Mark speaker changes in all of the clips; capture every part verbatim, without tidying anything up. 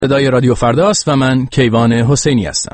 Speaker 1: صدای رادیو فرداست و من کیوان حسینی هستم.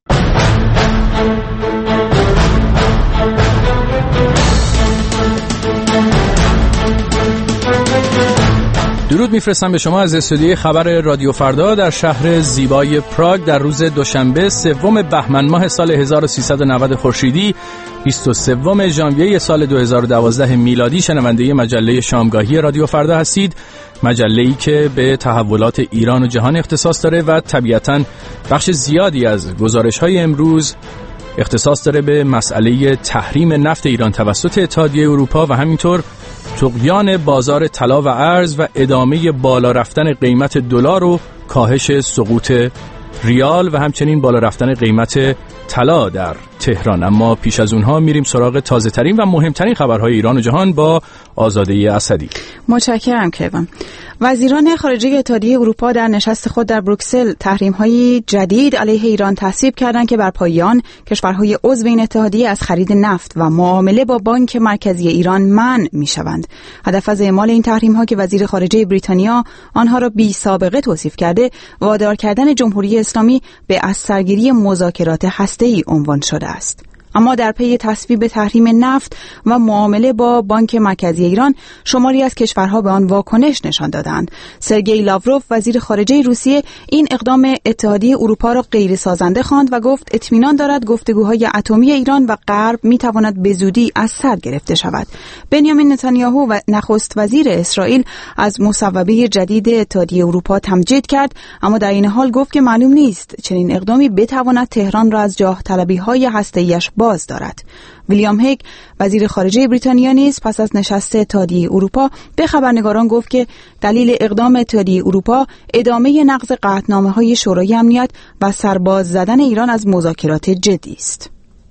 Speaker 1: درود میفرستم به شما از استودیوی خبر رادیو فردا در شهر زیبای پراگ در روز دوشنبه سوم بهمن ماه سال هزار و سیصد و نود خورشیدی، بیست و سوم ژانویه سال دو هزار و دوازده میلادی. شنونده مجله شامگاهی رادیو فردا هستید، مجله‌ای که به تحولات ایران و جهان اختصاص داره و طبیعتاً بخش زیادی از گزارش‌های امروز اختصاص داره به مسئله تحریم نفت ایران توسط اتحادیه اروپا و همینطور طغیان بازار طلا و ارز و ادامه بالا رفتن قیمت دلار و کاهش سقوط ریال و همچنین بالا رفتن قیمت طلا در تهران. اما پیش از اونها میریم سراغ تازه ترین و مهمترین خبرهای ایران و جهان با آزاده اسدی.
Speaker 2: متشکرم کیوان. وزیران خارجه اتحادیه اروپا در نشست خود در بروکسل تحریم‌های جدید علیه ایران تصویب کردند که بر پایه آن کشورهای عضو این اتحادیه از خرید نفت و معامله با بانک مرکزی ایران منع می‌شوند. هدف از اعمال این تحریم‌ها که وزیر خارجه بریتانیا آنها را بی سابقه توصیف کرده، وادار کردن جمهوری اسلامی به از سرگیری مذاکرات هسته‌ای عنوان شده است. اما در پی تصویب تحریم نفت و معامله با بانک مرکزی ایران، شماری از کشورها به آن واکنش نشان دادند. سرگئی لاوروف وزیر خارجه روسیه این اقدام اتحادیه اروپا را غیر سازنده خواند و گفت اطمینان دارد گفتگوهای اتمی ایران و غرب میتواند به زودی از سر گرفته شود. بنیامین نتانیاهو و نخست وزیر اسرائیل از مصوبه جدید اتحادیه اروپا تمجید کرد، اما در این حال گفت که معلوم نیست چنین اقدامی بتواند تهران را از جاه طلبی‌های هسته‌ایش باز دارد. ویلیام هیگ وزیر خارجه بریتانیا نیز پس از نشست اتحادیه اروپا به خبرنگاران گفت که دلیل اقدام اتحادیه اروپا ادامه نقض قطعنامه‌های شورای امنیت و سرباز زدن ایران از مذاکرات جدی است.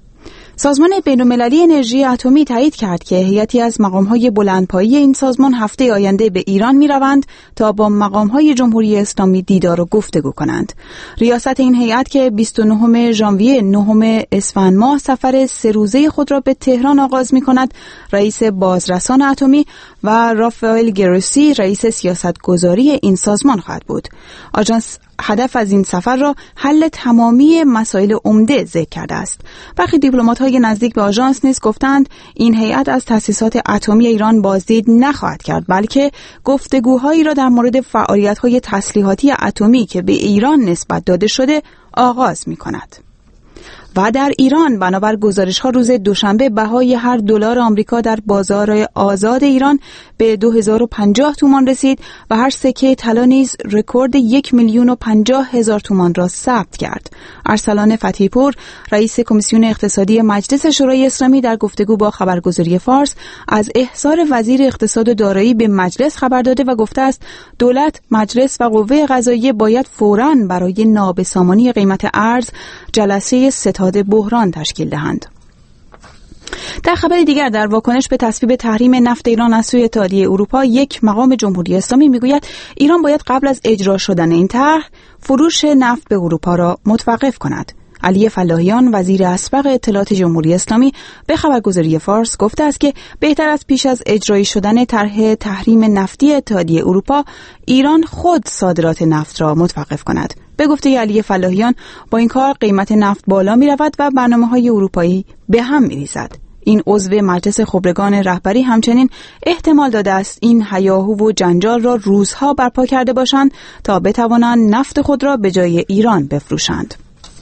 Speaker 2: سازمان بین‌المللی انرژی اتمی تایید کرد که هیئتی از مقام‌های بلندپایه این سازمان هفته آینده به ایران می‌روند تا با مقام‌های جمهوری اسلامی دیدار و گفتگو کنند. ریاست این هیئت که بیست و نهم ژانویه نهم اسفند ماه سفر سه روزه خود را به تهران آغاز می‌کند، رئیس بازرسان اتمی و رافائل گروسی رئیس سیاستگذاری این سازمان خواهد بود. آژانس هدف از این سفر را حل تمامی مسائل عمده ذکر کرده است. برخی دیپلمات‌های نزدیک به آژانس نیز گفتند این هیئت از تأسیسات اتمی ایران بازدید نخواهد کرد، بلکه گفتگوهایی را در مورد فعالیت‌های تسلیحاتی اتمی که به ایران نسبت داده شده آغاز می‌کند. و در ایران بنابر گزارش‌ها روز دوشنبه بهای هر دلار آمریکا در بازار آزاد ایران به دو هزار و پنجاه تومان رسید و هر سکه طلا نیز رکورد یک میلیون و پنجاه هزار تومان را ثبت کرد. ارسلان فتحی پور رئیس کمیسیون اقتصادی مجلس شورای اسلامی در گفتگو با خبرگزاری فارس از احضار وزیر اقتصاد و دارایی به مجلس خبر داده و گفته است دولت، مجلس و قوه قضاییه باید فوراً برای نابسامانی قیمت ارز جلسه ستاد بحران تشکیل دهند. در خبر دیگر، در واکنش به تصویب تحریم نفت ایران از سوی اتحادیه اروپا، یک مقام جمهوری اسلامی میگوید ایران باید قبل از اجرا شدن این طرح فروش نفت به اروپا را متوقف کند. علی فلاحیان وزیر اسبق اطلاعات جمهوری اسلامی به خبرگزاری فارس گفته است که بهتر از پیش از اجرایی شدن طرح تحریم نفتی اتحادیه اروپا ایران خود صادرات نفت را متوقف کند. به گفته علی فلاحیان با این کار قیمت نفت بالا می رود و برنامه‌های اروپایی به هم می ریزد. این عضو مجلس خبرگان رهبری همچنین احتمال داده است این هیاهو و جنجال را روزها برپا کرده باشند تا بتوانند نفت خود را به جای ایران بفروشند.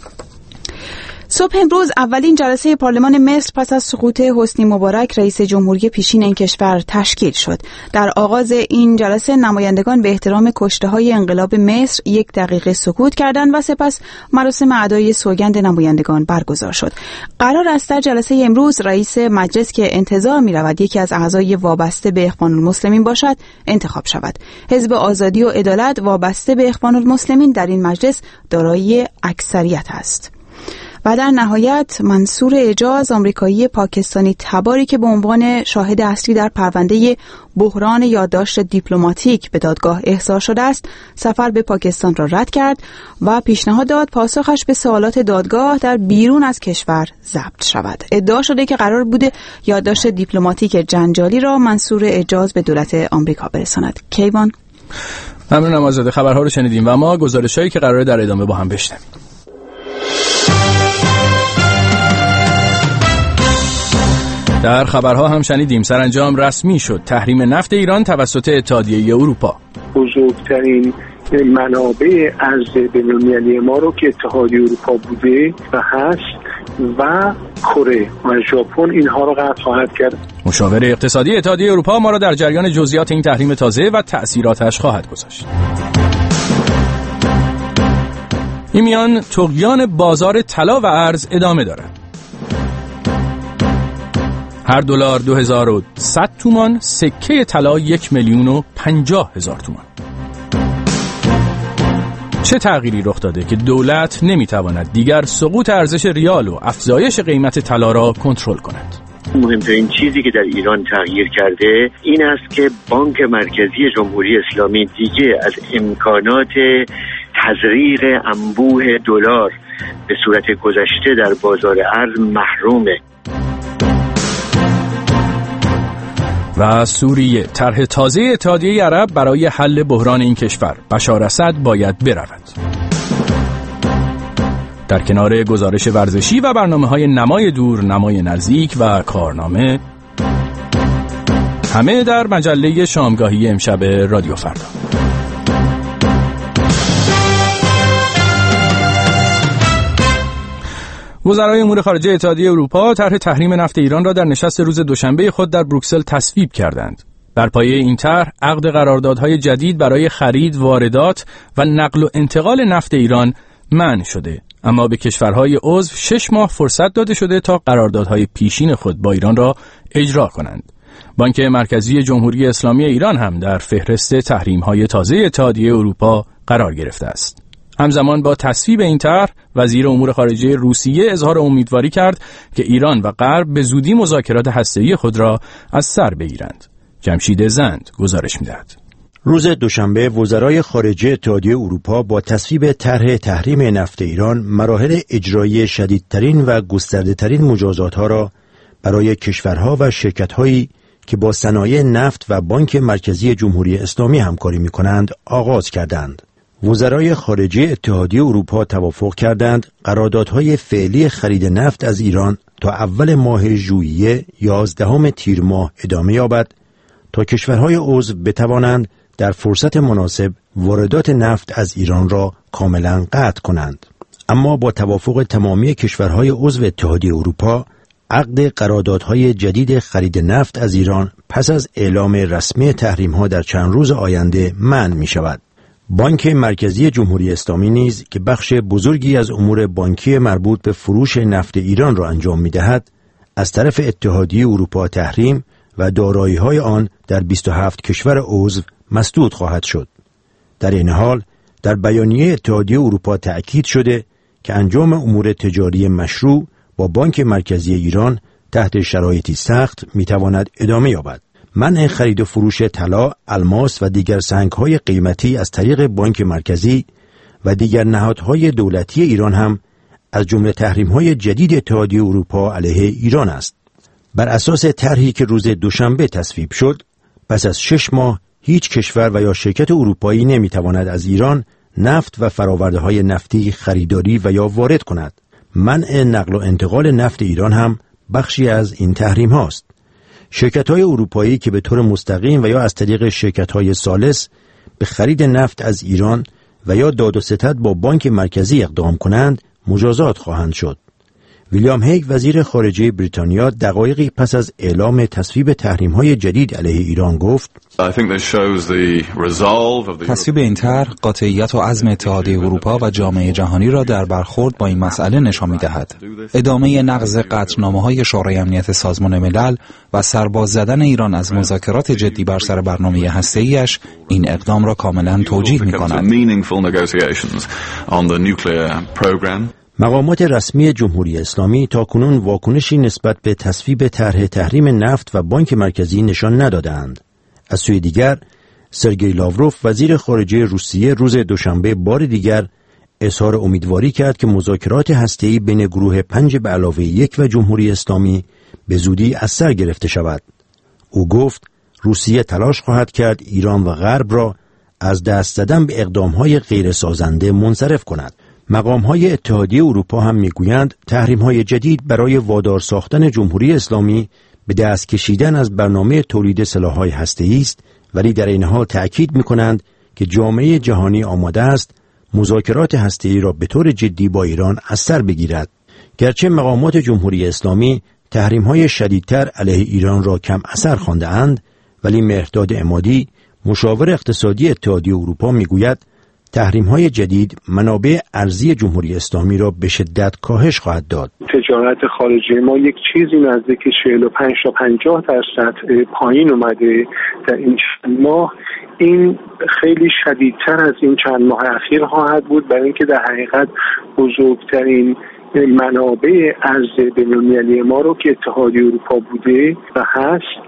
Speaker 2: صبح امروز اولین جلسه پارلمان مصر پس از سقوط حسنی مبارک رئیس جمهوری پیشین این کشور تشکیل شد. در آغاز این جلسه نمایندگان به احترام کشته‌های انقلاب مصر یک دقیقه سکوت کردند و سپس مراسم ادای سوگند نمایندگان برگزار شد. قرار است در جلسه امروز رئیس مجلس که انتظار می‌رود یکی از اعضای وابسته به اخوان المسلمین باشد انتخاب شود. حزب آزادی و عدالت وابسته به اخوان المسلمین در این مجلس دارای اکثریت است. و در نهایت منصور اعجاز آمریکایی پاکستانی تباری که به عنوان شاهد اصلی در پرونده بحران یادداشت دیپلماتیک به دادگاه احضار شده است، سفر به پاکستان را رد کرد و پیشنهاد داد پاسخش به سوالات دادگاه در بیرون از کشور ضبط شود. ادعا شده که قرار بوده یادداشت دیپلماتیک جنجالی را منصور اعجاز به دولت آمریکا برساند. کیوان
Speaker 1: ممنونم آزاده. خبرها رو شنیدیم و ما گزارشایی که قراره در ادامه با هم بشنویم. در خبرها هم شنیدیم سرانجام رسمی شد تحریم نفت ایران توسط اتحادیه اروپا.
Speaker 3: بزرگترین منابع ارز بین‌المللی ما رو که اتحادیه اروپا بوده و هست و کره و ژاپن اینها رو قطع خواهد کرد.
Speaker 1: مشاور اقتصادی اتحادیه اروپا ما را در جریان جزئیات این تحریم تازه و تأثیراتش خواهد گذاشت. این میان طغیان بازار طلا و ارز ادامه دارد. هر دلار دو هزار و صد تومان، سکه طلا یک میلیون و پنجاه هزار تومان. چه تغییری رخ داده که دولت نمیتواند دیگر سقوط ارزش ریال و افزایش قیمت طلا را کنترل کند؟
Speaker 4: مهمترین چیزی که در ایران تغییر کرده این است که بانک مرکزی جمهوری اسلامی دیگه از امکانات تزریق انبوه دلار به صورت گذشته در بازار ارز محرومه.
Speaker 1: و سوریه، طرح تازه اتحادیه عرب برای حل بحران این کشور. بشار اسد باید برود. در کنار گزارش ورزشی و برنامه‌های نمای دور، نمای نزدیک و کارنامه، همه در مجله شامگاهی امشب رادیو فردا. وزرای امور خارجه اتحادیه اروپا طرح تحریم نفت ایران را در نشست روز دوشنبه خود در بروکسل تصویب کردند. بر پایه این طرح عقد قراردادهای جدید برای خرید، واردات و نقل و انتقال نفت ایران منع شده، اما به کشورهای عضو شش ماه فرصت داده شده تا قراردادهای پیشین خود با ایران را اجرا کنند. بانک مرکزی جمهوری اسلامی ایران هم در فهرست تحریم‌های تازه اتحادیه اروپا قرار گرفته است. همزمان با تصویب این طرح، وزیر امور خارجه روسیه اظهار امیدواری کرد که ایران و غرب به زودی مذاکرات هسته‌ای خود را از سر بگیرند. جمشید زند گزارش می‌دهد.
Speaker 5: روز دوشنبه وزرای خارجه اتحادیه اروپا با تصویب طرح تحریم نفت ایران مراحل اجرایی شدیدترین و گسترده‌ترین مجازات‌ها را برای کشورها و شرکت‌هایی که با صنایع نفت و بانک مرکزی جمهوری اسلامی همکاری می‌کنند آغاز کردند. وزرای خارجه اتحادیه اروپا توافق کردند قراردادهای فعلی خرید نفت از ایران تا اول ماه ژوئیه یازدهم تیر ماه ادامه یابد تا کشورهای عضو بتوانند در فرصت مناسب واردات نفت از ایران را کاملا قطع کنند. اما با توافق تمامی کشورهای عضو اتحادیه اروپا، عقد قراردادهای جدید خرید نفت از ایران پس از اعلام رسمی تحریم‌ها در چند روز آینده منع می‌شود. بانک مرکزی جمهوری اسلامی نیز که بخش بزرگی از امور بانکی مربوط به فروش نفت ایران را انجام می‌دهد، از طرف اتحادیه اروپا تحریم و دارایی‌های آن در بیست و هفت کشور عضو مسدود خواهد شد. در این حال در بیانیه اتحادیه اروپا تأکید شده که انجام امور تجاری مشروع با بانک مرکزی ایران تحت شرایطی سخت می‌تواند ادامه یابد. منع خرید و فروش طلا، الماس و دیگر سنگ‌های قیمتی از طریق بانک مرکزی و دیگر نهادهای دولتی ایران هم از جمله تحریم‌های جدید اتحادیه اروپا علیه ایران است. بر اساس طرحی که روز دوشنبه تصویب شد، پس از شش ماه هیچ کشور و یا شرکت اروپایی نمی‌تواند از ایران نفت و فرآورده‌های نفتی خریداری و یا وارد کند. منع نقل و انتقال نفت ایران هم بخشی از این تحریم هاست. شرکت‌های اروپایی که به طور مستقیم و یا از طریق شرکت‌های ثالث به خرید نفت از ایران و یا داد و ستد با بانک مرکزی اقدام کنند مجازات خواهند شد. ویلیام هیگ وزیر خارجه بریتانیا دقایقی پس از اعلام تصویب تحریم‌های جدید علیه ایران گفت:
Speaker 6: تصویب این طرح قاطعیت و عزم اتحادیه اروپا و جامعه جهانی را در برخورد با این مسئله نشان می‌دهد. ادامه نقض قطعنامه‌های شورای امنیت سازمان ملل و سرباز زدن ایران از مذاکرات جدی بر سر برنامه هسته‌ایش این اقدام را کاملاً توجیه می‌کند.
Speaker 5: مقامات رسمی جمهوری اسلامی تاکنون واکنشی نسبت به تصویب طرح تحریم نفت و بانک مرکزی نشان ندادند. از سوی دیگر، سرگئی لاوروف وزیر خارجه روسیه روز دوشنبه بار دیگر اظهار امیدواری کرد که مذاکرات هسته‌ای بین گروه پنج به علاوه یک و جمهوری اسلامی به زودی از سر گرفته شود. او گفت روسیه تلاش خواهد کرد ایران و غرب را از دست زدن به اقدامهای غیر سازنده منصرف کند. مقامهای اتحادیه اروپا هم میگویند تحریم‌های جدید برای وادار ساختن جمهوری اسلامی به دست کشیدن از برنامه تولید سلاح‌های هسته‌ای است، ولی در این حال تأکید می‌کنند که جامعه جهانی آماده است مذاکرات هسته‌ای را به طور جدی با ایران از سر بگیرد. گرچه مقامات جمهوری اسلامی تحریم‌های شدیدتر علیه ایران را کم اثر خوانده‌اند، ولی مهرداد عمادی مشاور اقتصادی اتحادیه اروپا میگوید تحریم‌های جدید منابع ارزی جمهوری اسلامی را به شدت کاهش خواهد داد.
Speaker 3: تجارت خارجی ما یک چیزی نزدیک چهل و پنج تا پنجاه درصد پایین اومده در این چند ماه. این خیلی شدیدتر از این چند ماه اخیر خواهد بود، برای اینکه در حقیقت بزرگترین منابع ارز بین‌المللی ما رو که اتحادیه اروپا بوده و هست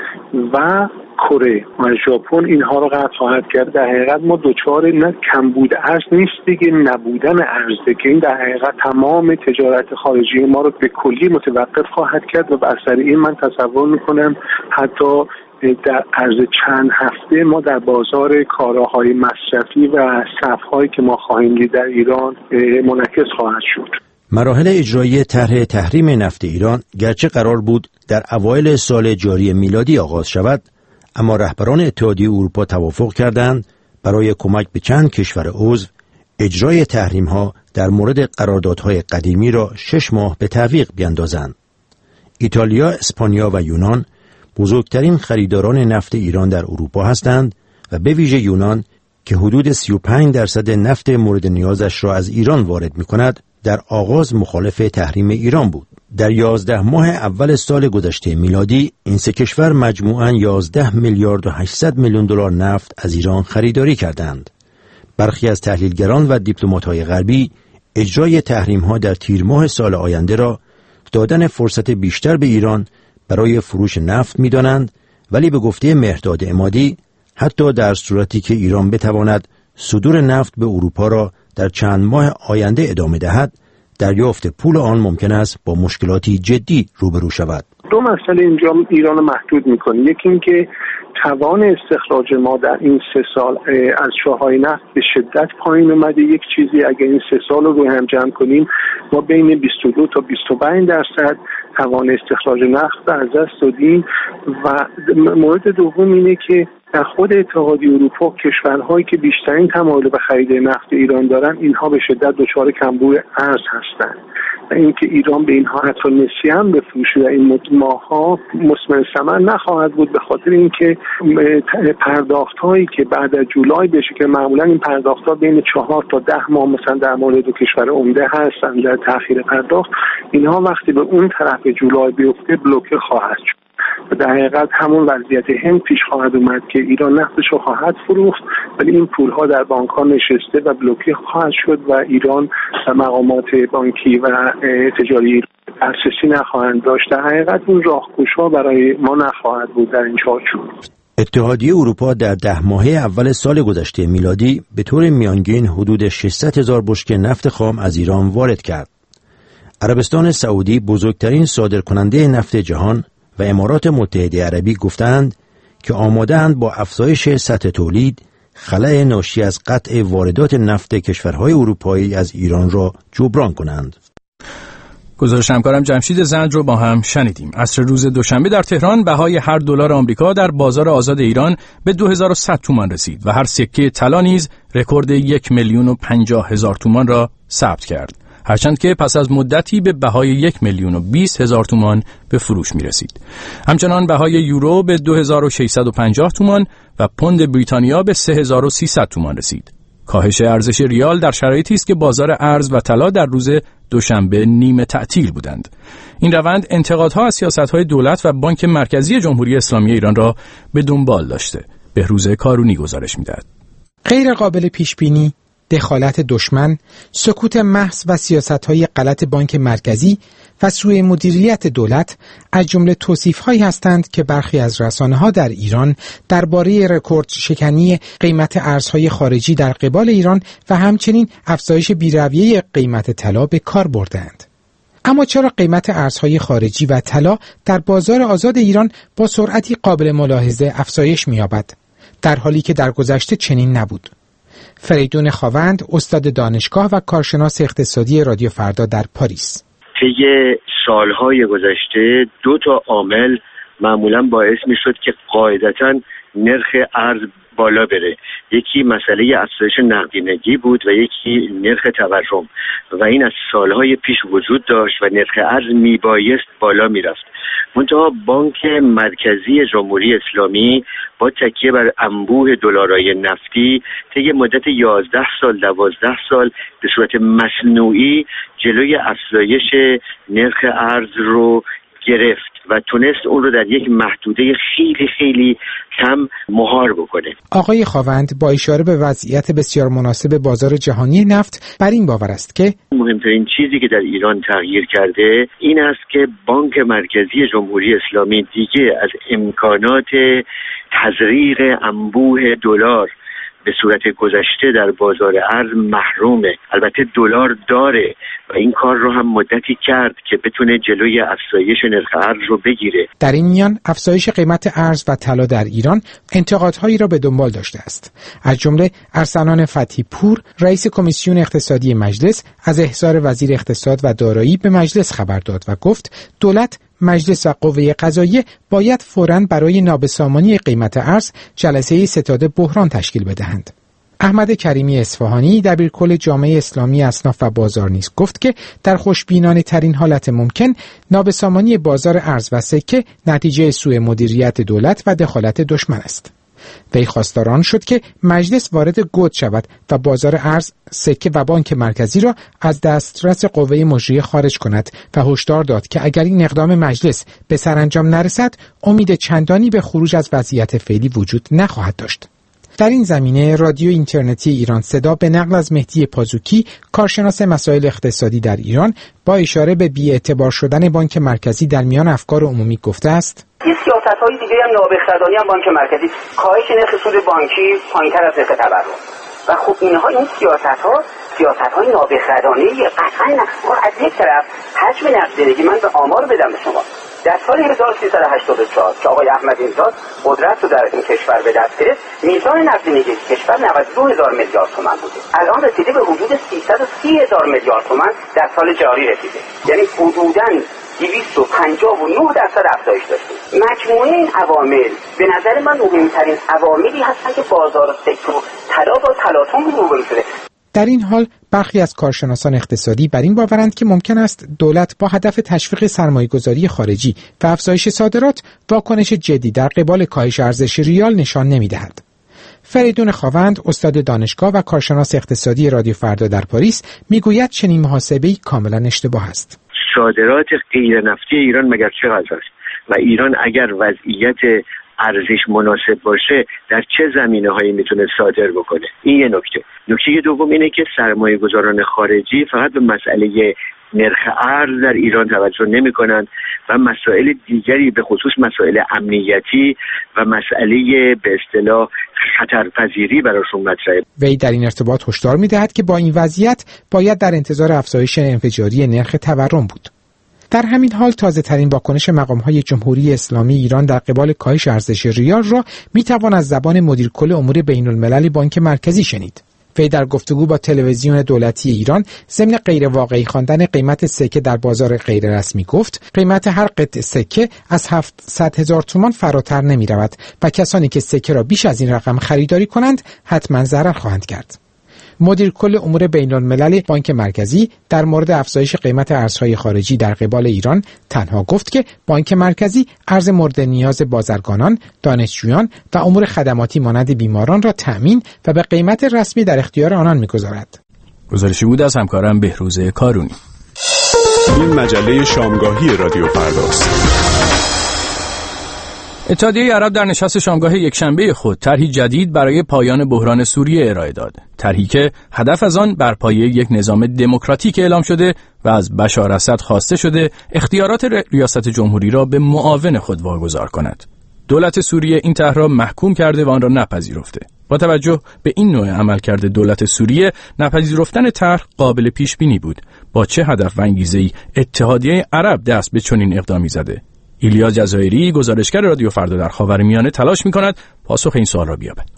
Speaker 3: و کره و ژاپن اینها رو قطع خواهد کرد. در حقیقت ما دوچار نه کمبود ارز نیست دیگه، نبودن ارزه که این در حقیقت تمام تجارت خارجی ما رو به کلی متوقف خواهد کرد و بر اثر این من تصور میکنم حتی در عرض چند هفته ما در بازار کالاهای مصرفی و صف‌هایی که ما خواهیم دید در ایران منعکس خواهد شد.
Speaker 5: مراحل اجرایی طرح تحریم نفت ایران گرچه قرار بود در اوایل سال جاری میلادی آغاز شود، اما رهبران اتحادیه اروپا توافق کردند برای کمک به چند کشور عضو اجرای تحریم‌ها در مورد قراردادهای قدیمی را شش ماه به تعویق بیندازند. ایتالیا، اسپانیا و یونان بزرگترین خریداران نفت ایران در اروپا هستند و به ویژه یونان که حدود سی و پنج درصد نفت مورد نیازش را از ایران وارد می‌کند، در آغاز مخالف تحریم ایران بود. در یازده ماه اول سال گذشته میلادی این سه کشور مجموعاً یازده میلیارد و هشتصد میلیون دلار نفت از ایران خریداری کردند. برخی از تحلیلگران و دیپلمات‌های غربی اجرای تحریم‌ها در تیر ماه سال آینده را دادن فرصت بیشتر به ایران برای فروش نفت می‌دانند، ولی به گفته مهرداد عمادی حتی در صورتی که ایران بتواند صدور نفت به اروپا را در چند ماه آینده ادامه دهد، دریافت پول آن ممکن است با مشکلاتی جدی روبرو شود.
Speaker 3: دو مسئله اینجا ایران رو محدود می‌کنه. یکی این که توان استخراج ما در این سه سال از چاهای نفت به شدت پایین اومده. یک چیزی اگر این سه سال رو روی هم جمع کنیم ما بین بیست و دو تا بیست و پنج درصد توان استخراج نفت از دست دادیم. و مورد دوم اینه که در خود اتحادیه اروپا کشورهایی که بیشترین تمایل به خرید نفت ایران دارن اینها به شدت دچار کمبود ارز هستند و اینکه ایران به اینها حتی نسیه هم بفروشه و این ماه‌ها مثمر ثمر نخواهد بود، به خاطر اینکه پرداخت‌هایی که بعد از جولای بشه که معمولا این پرداخت‌ها بین چهار تا ده ماه مثلا در مورد دو کشور عمده هستن در تأخیر پرداخت، اینها وقتی به اون طرف جولای بیفته بلوکه خواهد شد. در حقیقت همون وضعیت هند پیش خواهد اومد که ایران نفتش رو خواهد فروخت ولی این پولها در بانک ها نشسته و بلوکه خواهد شد و ایران و مقامات بانکی و تجاری دسترسی نخواهند داشت. در حقیقت اون راهگشا برای ما نخواهد بود در این چارچوب.
Speaker 5: اتحادیه اروپا در ده ماهه اول سال گذشته میلادی به طور میانگین حدود ششصد هزار بشکه نفت خام از ایران وارد کرد. عربستان سعودی بزرگترین صادرکننده نفت جهان و امارات متحده عربی گفتند که آماده‌اند با افزایش سطح تولید خلأ ناشی از قطع واردات نفت کشورهای اروپایی از ایران را جبران کنند.
Speaker 1: گزارش همکارم جمشید زند رو با هم شنیدیم. عصر روز دوشنبه در تهران بهای هر دلار آمریکا در بازار آزاد ایران به دو هزار و صد تومان رسید و هر سکه طلا نیز رکورد یک میلیون و پنجاه هزار تومان را ثبت کرد. هرچند که پس از مدتی به بهای یک میلیون و بیست هزار تومان به فروش می رسید. همچنان بهای یورو به دو هزار و ششصد و پنجاه تومان و پوند بریتانیا به سه هزار و سیصد تومان رسید. کاهش ارزش ریال در شرایطی است که بازار ارز و طلا در روز دوشنبه نیمه تعطیل بودند. این روند انتقادها از سیاست‌های دولت و بانک مرکزی جمهوری اسلامی ایران را به دنبال داشته. بهروز کارونی گزارش می‌دهد.
Speaker 7: غیر قابل پیش‌بینی، دخالت دشمن، سکوت محض و سیاست‌های غلط بانک مرکزی و سوء مدیریت دولت از جمله توصیف‌هایی هستند که برخی از رسانه‌ها در ایران درباره رکورد شکنی قیمت ارزهای خارجی در قبال ایران و همچنین افزایش بی‌رویه قیمت طلا به کار بردند. اما چرا قیمت ارزهای خارجی و طلا در بازار آزاد ایران با سرعتی قابل ملاحظه افزایش می‌یابد، در حالی که در گذشته چنین نبود؟ فریدون خاوند، استاد دانشگاه و کارشناس اقتصادی رادیو فردا در پاریس:
Speaker 4: طی سالهای گذشته دو تا عامل معمولا باعث میشد که قاعدتاً نرخ ارز بالا بره. یکی مسئله افزایش نقدینگی بود و یکی نرخ تورم و این از سالهای پیش وجود داشت و نرخ ارز میبایست بالا میرفت. منتها بانک مرکزی جمهوری اسلامی با تکیه بر انبوه دلارای نفتی طی مدت یازده سال دوازده سال به صورت مصنوعی جلوی افزایش نرخ ارز رو گرفت و تونست اون رو در یک محدوده خیلی خیلی کم مهار بکنه.
Speaker 7: آقای خاوند با اشاره به وضعیت بسیار مناسب بازار جهانی نفت بر این باور است که
Speaker 4: مهمترین چیزی که در ایران تغییر کرده این است که بانک مرکزی جمهوری اسلامی دیگه از امکانات تزریق انبوه دلار به صورت گذشته در بازار ارز محرومه. البته دلار داره و این کار رو هم مدتی کرد که بتونه جلوی افزایش نرخ ارز رو بگیره.
Speaker 7: در این میان افزایش قیمت ارز و طلا در ایران انتقادهایی را به دنبال داشته است. از جمله ارسلان فتحی پور، رئیس کمیسیون اقتصادی مجلس، از احضار وزیر اقتصاد و دارایی به مجلس خبر داد و گفت دولت، مجلس و قوه قضاییه باید فوراً برای نابسامانی قیمت ارز جلسه ستاد بحران تشکیل بدهند. احمد کریمی اصفهانی، دبیرکل جامعه اسلامی اصناف و بازار نیز گفت که در خوشبینانه ترین حالت ممکن نابسامانی بازار ارز و سکه نتیجه سوء مدیریت دولت و دخالت دشمن است. وی خواستار آن شد که مجلس وارد گود شود و بازار ارز، سکه و بانک مرکزی را از دسترس قوه مجریه خارج کند و هشدار داد که اگر این اقدام مجلس به سرانجام نرسد امید چندانی به خروج از وضعیت فعلی وجود نخواهد داشت. در این زمینه رادیو اینترنتی ایران صدا به نقل از مهدی پازوکی، کارشناس مسائل اقتصادی در ایران، با اشاره به بی‌اعتبار شدن بانک مرکزی در میان افکار عمومی گفته است:
Speaker 8: این سیاست‌های دیگه هم نابخردانه هم بانک مرکزی، کاهش نرخ سود بانکی پایین‌تر از نرخ تورم و خب اینها این سیاست‌ها سیاست‌های نابخردانه قطعاً ما از یک طرف حجم نقدینگی، من به آمار بدم به شما، در سال هزار و سیصد و هشتاد و چهار که آقای احمدی نژاد قدرت رو در این کشور به دست گرفت، میزان نقدینگی کشور نود و دو هزار میلیارد تومان بوده. الان رسیده به حدود سیصد و سی هزار میلیارد تومان در سال جاری رسیده. یعنی حدوداً دویست و پنجاه و نه درصد افزایش داشته. مجموعه این عوامل به نظر من مهمترین عواملی هستن که بازار سکه و طلا با تلاطم روبرو شده.
Speaker 7: در این حال برخی از کارشناسان اقتصادی بر این باورند که ممکن است دولت با هدف تشویق سرمایه‌گذاری خارجی و افزایش صادرات واکنش جدی در قبال کاهش ارزش ریال نشان نمی‌دهد. فریدون خاوند، استاد دانشگاه و کارشناس اقتصادی رادیو فردا در پاریس، میگوید چنین محاسبه‌ای کاملا اشتباه است.
Speaker 4: صادرات غیر نفتی ایران مگر چقدر است و ایران اگر وضعیت ارزش مناسب باشه در چه زمینه‌هایی میتونه صادر بکنه؟ این یه نکته. نکته دوم اینه که سرمایه گذاران خارجی فقط به مسئله نرخ ارز در ایران توجه نمی‌کنند و مسائل دیگری به خصوص مسائل امنیتی و مسئله به اصطلاح خطرپذیری براشون مطرحه.
Speaker 7: وی در این ارتباط هشدار می‌دهد که با این وضعیت باید در انتظار افزایش انفجاری نرخ تورم بود. در همین حال تازه ترین واکنش مقام‌های جمهوری اسلامی ایران در قبال کاهش ارزش ریال را می‌توان از زبان مدیر کل امور بین‌الملل بانک مرکزی شنید. وی در گفتگو با تلویزیون دولتی ایران ضمن غیر واقعی خواندن قیمت سکه در بازار غیر رسمی گفت قیمت هر قطعه سکه از هفتصد هزار تومان فراتر نمی رود و کسانی که سکه را بیش از این رقم خریداری کنند حتما ضرر خواهند کرد. مدیر کل امور بین‌الملل بانک مرکزی در مورد افزایش قیمت ارزهای خارجی در قبال ایران تنها گفت که بانک مرکزی ارز مورد نیاز بازرگانان، دانشجویان و امور خدماتی مانند بیماران را تأمین و به قیمت رسمی در اختیار آنان می‌گذارد.
Speaker 1: گزارشی بود از همکارم بهروز کارونی.
Speaker 9: این مجله شامگاهی رادیو فرداست.
Speaker 1: اتحادیه عرب در نشست شامگاه یکشنبه خود طرحی جدید برای پایان بحران سوریه ارائه داد. طرحی که هدف از آن بر پایه یک نظام دموکراتیک اعلام شده و از بشار اسد خواسته شده اختیارات ریاست جمهوری را به معاون خود واگذار کند. دولت سوریه این طرح را محکوم کرده و آن را نپذیرفته. با توجه به این نوع عملکرد دولت سوریه، نپذیرفتن طرح قابل پیش بینی بود. با چه هدف و انگیزه‌ای اتحادیه عرب دست به چنین اقدامی زده؟ ایلیا جزایری، گزارشگر رادیو فردا در خاورمیانه، تلاش می‌کند پاسخ این سوال را بیابد.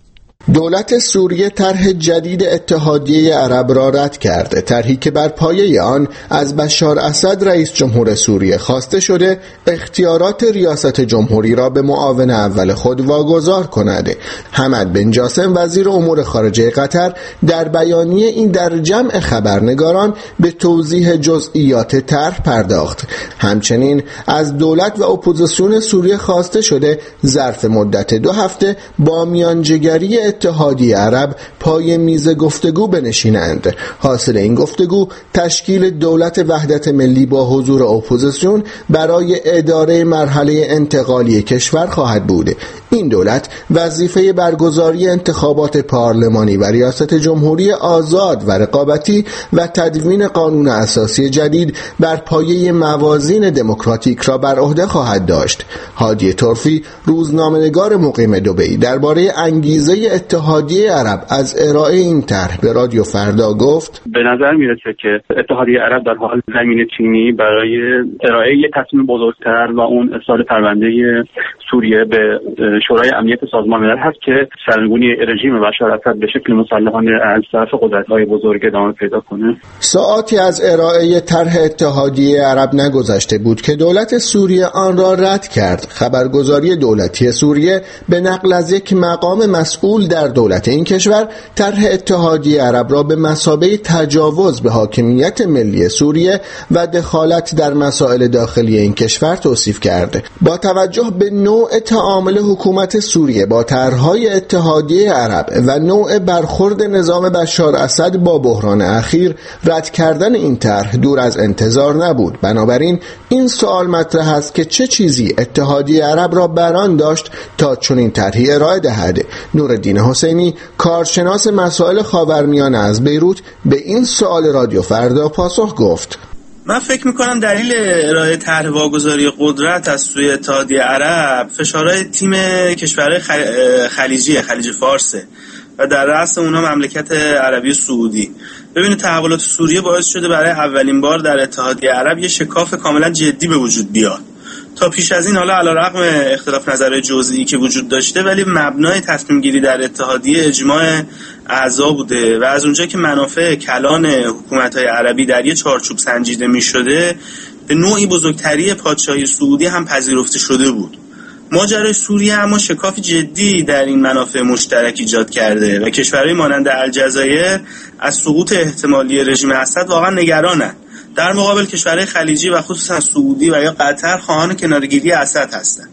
Speaker 10: دولت سوریه طرح جدید اتحادیه عرب را رد کرد، طرحی که بر پایه آن از بشار اسد رئیس جمهور سوریه خواسته شده اختیارات ریاست جمهوری را به معاون اول خود واگذار کند. حمد بن جاسم وزیر امور خارجه قطر در بیانیه این در جمع خبرنگاران به توضیح جزئیات طرح پرداخت. همچنین از دولت و اپوزیسیون سوریه خواسته شده ظرف مدت دو هفته با میانجیگری اتحادیه عرب پای میز گفتگو بنشینند. حاصل این گفتگو تشکیل دولت وحدت ملی با حضور اپوزیسیون برای اداره مرحله انتقالی کشور خواهد بود. این دولت وظیفه برگزاری انتخابات پارلمانی و ریاست جمهوری آزاد و رقابتی و تدوین قانون اساسی جدید بر پایه موازین دموکراتیک را بر عهده خواهد داشت. هادی طرفی روزنامه‌نگار مقیم دبی درباره انگیزه اتحادیه عرب از ارائه این طرح به رادیو فردا گفت:
Speaker 11: به نظر میرسه که اتحادیه عرب در حال زمین چینی برای ارائه یک تصمیم بزرگتر و اون ارسال پرونده سوریه به شورای امنیت سازمان ملل هست که سرنگونی رژیم بشار اسد به شکل مسلحانه از طرف قدرت‌های بزرگ ادامه پیدا کنه.
Speaker 10: ساعاتی از ارائه طرح اتحادیه عرب نگذشته بود که دولت سوریه آن را رد کرد. خبرگزاری دولتی سوریه به نقل از یک مقام مسئول در دولت این کشور طرح اتحادیه عرب را به مثابه تجاوز به حاکمیت ملی سوریه و دخالت در مسائل داخلی این کشور توصیف کرد. با توجه به نوع تعامل حکومت سوریه با طرح‌های اتحادیه عرب و نوع برخورد نظام بشار اسد با بحران اخیر، رد کردن این طرح دور از انتظار نبود. بنابراین این سوال مطرح است که چه چیزی اتحادیه عرب را بران داشت تا چنین طرحی ارائه دهد. نورالدین حسینی، کارشناس مسائل خاورمیانه از بیروت، به این سوال رادیو فردا پاسخ گفت:
Speaker 12: من فکر میکنم دلیل ارائه طرح واگذاری قدرت از سوی اتحادیه عرب فشارهای تیم کشورهای خلیجی خلیج فارسه و در رأس اونها مملکت عربی سعودی. ببینید تحولات سوریه باعث شده برای اولین بار در اتحادیه عرب یه شکاف کاملا جدی به وجود بیاد. تا پیش از این حالا علیرغم اختلاف نظرهای جزئی که وجود داشته، ولی مبنای تصمیم گیری در اتحادیه اجماع اعضا بوده و از اونجا که منافع کلان حکومت‌های عربی در یه چارچوب سنجیده می‌شده، به نوعی بزرگتری پادشاهی سعودی هم پذیرفته شده بود. ماجرای سوریه اما شکاف جدی در این منافع مشترک ایجاد کرده و کشورهای مانند الجزایر از سقوط احتمالی رژیم اسد واقعا نگرانند. در مقابل کشورهای خلیجی و خصوصا سعودی و یا قطر خواهان کنارگیری اسد هستند.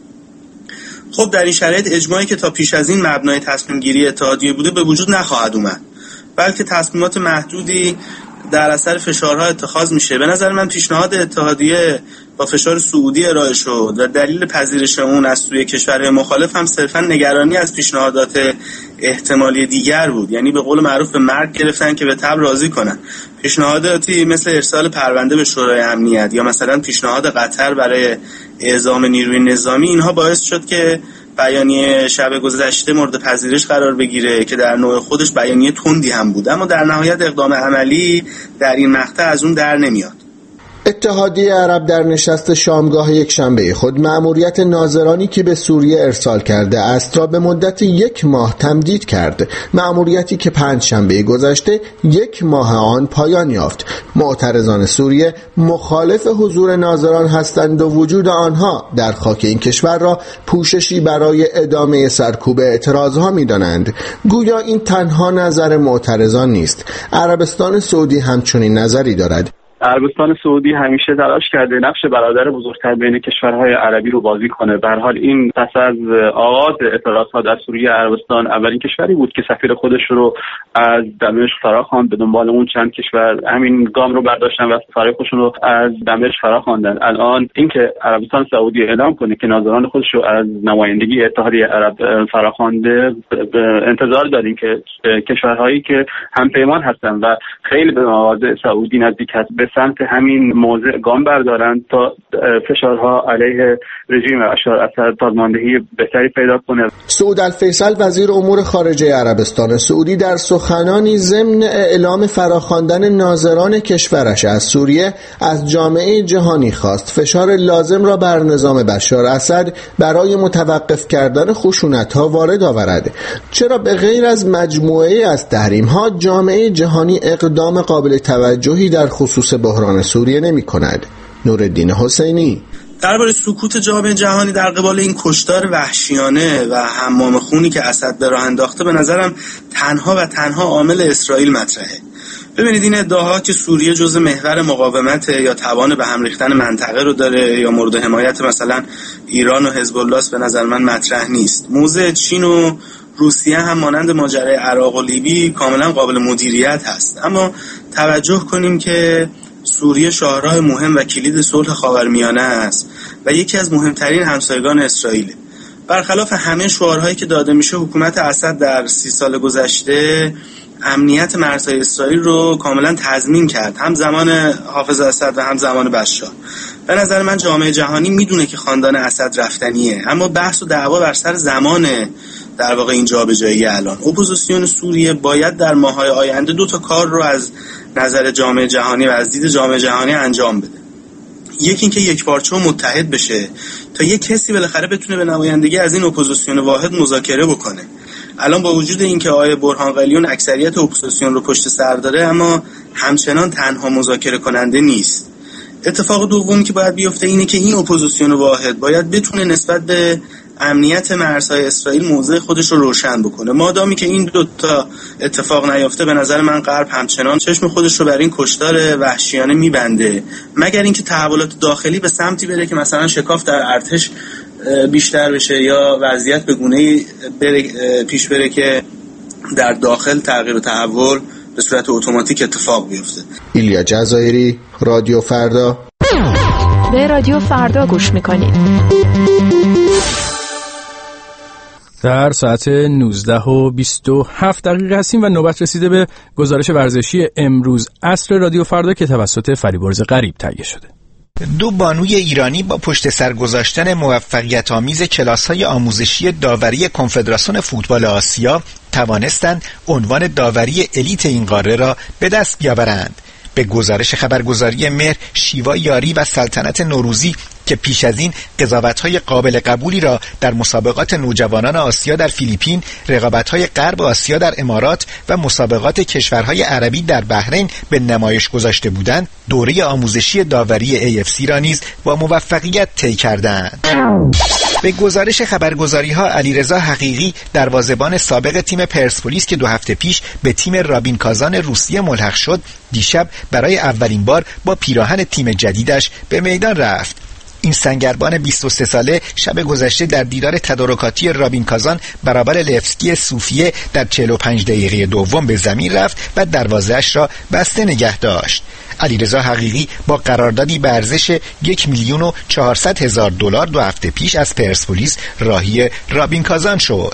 Speaker 12: خب در این شرایط اجماعی که تا پیش از این مبنای تصمیم گیری اتحادیه بوده به وجود نخواهد اومد، بلکه تصمیمات محدودی در اثر فشارها اتخاذ میشه. به نظر من پیشنهاد اتحادیه با فشار سعودی ارائه شد و دلیل پذیرش اون از سوی کشورهای مخالف هم صرفا نگرانی از پیشنهادات احتمالی دیگر بود. یعنی به قول معروف به مرگ گرفتن که به تبع راضی کنن. پیشنهاداتی مثل ارسال پرونده به شورای امنیت یا مثلا پیشنهاد قطر برای اعزام نیروی نظامی، اینها باعث شد که بیانیه شب گذشته مورد پذیرش قرار بگیره که در نوع خودش بیانیه تندی هم بود، اما در نهایت اقدام عملی در این مقطع از اون در نمیاد.
Speaker 10: اتحادیه عرب در نشست شامگاه یک شنبه خود مأموریت ناظرانی که به سوریه ارسال کرده است را به مدت یک ماه تمدید کرد. مأموریتی که پنج شنبه گذشته یک ماه آن پایان یافت. معترضان سوریه مخالف حضور ناظران هستند و وجود آنها در خاک این کشور را پوششی برای ادامه سرکوب اعتراضها می‌دانند. گویا این تنها نظر معترضان نیست. عربستان سعودی همچنین نظری دارد.
Speaker 11: عربستان سعودی همیشه تلاش کرده نقش برادر بزرگتر بین کشورهای عربی رو بازی کنه. به هر حال این پس از آغاز اعتراضات در سوریه، عربستان اولین کشوری بود که سفیر خودش رو از دمشق فراخواند. به دنبال اون چند کشور همین گام رو برداشتن و سفیر خودشون رو از دمشق فراخواندن. الان اینکه عربستان سعودی اعلام کنه که ناظران خودش رو از نمایندگی اتحادیه عرب فراخوانده، انتظار داریم که کشورهایی که همپیمان هستن و خیلی به مواضع سعودی نزدیک هست سمت همین موضع گام بردارن تا فشارها علیه رژیم بشار اسد سازماندهی بهتری پیدا کنه.
Speaker 10: سعود الفیصل وزیر امور خارجه عربستان سعودی در سخنانی ضمن اعلام فراخواندن ناظران کشورش از سوریه از جامعه جهانی خواست فشار لازم را بر نظام بشار اسد برای متوقف کردن خشونت‌ها وارد آورد. چرا به غیر از مجموعه از تحریم‌ها جامعه جهانی اقدام قابل توجهی در خصوص بحران سوریه نمی‌کند؟ نورالدین حسینی
Speaker 12: درباره سکوت جامعه جهانی در قبال این کشتار وحشیانه و حمام خونی که اسد به راه انداخته به نظرم تنها و تنها عامل اسرائیل مطرحه. ببینید این ادعاها که سوریه جزء محور مقاومت یا توان به هم ریختن منطقه رو داره یا مورد حمایت مثلا ایران و حزب الله به نظر من مطرح نیست. موضع چین و روسیه هم مانند ماجرای عراق و لیبی کاملا قابل مدیریت هست، اما توجه کنیم که سوریه شاهراه مهم و کلید صلح خاورمیانه است و یکی از مهمترین همسایگان اسرائیل. برخلاف همه شعارهایی که داده میشه حکومت اسد در سی سال گذشته امنیت مرزهای اسرائیل رو کاملا تضمین کرد، هم زمان حافظ اسد و هم زمان بشار. به نظر من جامعه جهانی میدونه که خاندان اسد رفتنیه، اما بحث و دعوا بر سر زمانه. در واقع این جابجایی الان اپوزیسیون سوریه باید در ماه‌های آینده دو تا کار رو از نظر جامعه جهانی و از دید جامعه جهانی انجام بده. یکی اینکه یکپارچه و متحد بشه تا یک کسی بالاخره بتونه به نمایندگی از این اپوزیسیون واحد مذاکره بکنه. الان با وجود اینکه آقای برهان قلیون اکثریت اپوزیسیون رو پشت سر داره، اما همچنان تنها مذاکره کننده نیست. اتفاق دومی که باید بیفته اینه که این اپوزیسیون واحد باید بتونه نسبت به امنیت مرزهای اسرائیل موضع خودش رو روشن بکنه. مادامی که این دوتا اتفاق نیافته به نظر من غرب همچنان چشم خودش رو بر این کشتار وحشیانه میبنده، مگر اینکه تحولات داخلی به سمتی بره که مثلا شکاف در ارتش بیشتر بشه یا وضعیت به گونه‌ای پیش بره که در داخل تغییر و تحول به صورت اتوماتیک اتفاق بیفته.
Speaker 10: ایلیا جزایری، رادیو فردا.
Speaker 13: به رادیو فردا گوش میکنید.
Speaker 1: در ساعت نوزده و بیست و هفت دقیقه هستیم و نوبت رسیده به گزارش ورزشی امروز عصر رادیو فردا که توسط فریبرز غریب تهیه شده.
Speaker 14: دو بانوی ایرانی با پشت سر گذاشتن موفقیت آمیز کلاس‌های آموزشی داوری کنفدراسیون فوتبال آسیا توانستند عنوان داوری الیت این قاره را به دست بیاورند. به گزارش خبرگزاری مهر، شیوا یاری و سلطنت نوروزی که پیش از این قضاوت‌های قابل قبولی را در مسابقات نوجوانان آسیا در فیلیپین، رقابت‌های غرب آسیا در امارات و مسابقات کشورهای عربی در بحرین به نمایش گذاشته بودند، دوره آموزشی داوری ای اف سی را نیز با موفقیت طی کردند. به گزارش خبرگزاری‌ها علیرضا حقیقی دروازه‌بان سابق تیم پرسپولیس که دو هفته پیش به تیم رابین کازان روسیه ملحق شد، دیشب برای اولین بار با پیراهن تیم جدیدش به میدان رفت. این سنگربان بیست و سه ساله شب گذشته در دیدار تدارکاتی رابین کازان برابر لفسکی صوفیه در چهل و پنج دقیقه دوم به زمین رفت و دروازه‌اش را بسته نگه داشت. علیرضا حقیقی با قراردادی به ارزش یک میلیون و چهارصد هزار دلار دو هفته پیش از پرسپولیس راهی رابین کازان شد.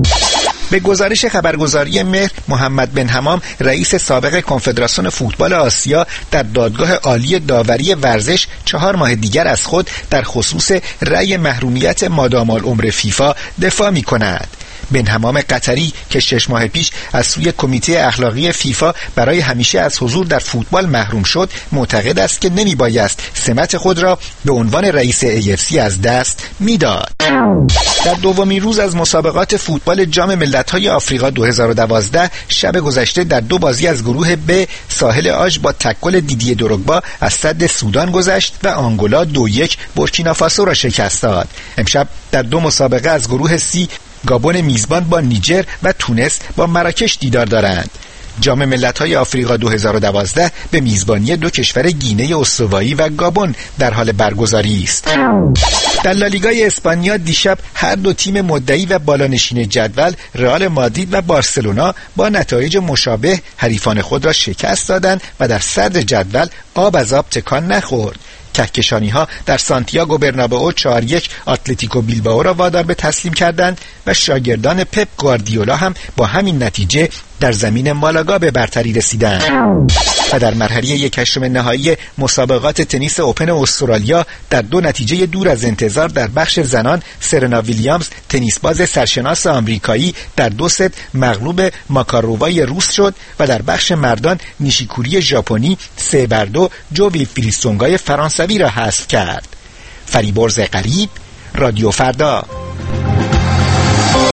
Speaker 14: به گزارش خبرگزاری مهر، محمد بن حمام رئیس سابق کنفدراسیون فوتبال آسیا در دادگاه عالی داوری ورزش چهار ماه دیگر از خود در خصوص رأی محرومیت مادام العمر فیفا دفاع می کند. بن حمام قطری که شش ماه پیش از سوی کمیته اخلاقی فیفا برای همیشه از حضور در فوتبال محروم شد، معتقد است که نمی بایست سمت خود را به عنوان رئیس ای اف سی از دست میداد. در دومین روز از مسابقات فوتبال جام ملت‌های آفریقا دو هزار و دوازده شب گذشته در دو بازی از گروه ب ساحل آژ با تکل دیدی دروگبا از سد سودان گذشت و آنگولا دو یک بورکینافاسو را شکست داد. امشب در دو مسابقه از گروه سی گابون میزبان با نیجر و تونس با مراکش دیدار دارند. جام ملت‌های آفریقا دو هزار و دوازده به میزبانی دو کشور گینه استوایی و گابون در حال برگزاری است. در لالیگای اسپانیا دیشب هر دو تیم مدعی و بالانشین جدول رئال مادرید و بارسلونا با نتایج مشابه حریفان خود را شکست دادند و در صدر جدول آب از آب تکان نخورد. کهکشانی ها در سانتیاگو برنابئو چهار یک اتلتیکو بیلبائو را وادار به تسلیم کردند و شاگردان پپ گواردیولا هم با همین نتیجه در زمین مالاگا به برتری رسیدند. و در مرحله یک هشتم نهایی مسابقات تنیس اوپن استرالیا در دو نتیجه دور از انتظار در بخش زنان سرنا ویلیامز تنیس باز سرشناس آمریکایی در دو ست مغلوب ماکارووای روس شد و در بخش مردان نیشیکوری ژاپنی سه بر دو جو ویلفریدسونگای فرانسوی را حذف کرد. فریبرز غریب، رادیو فردا.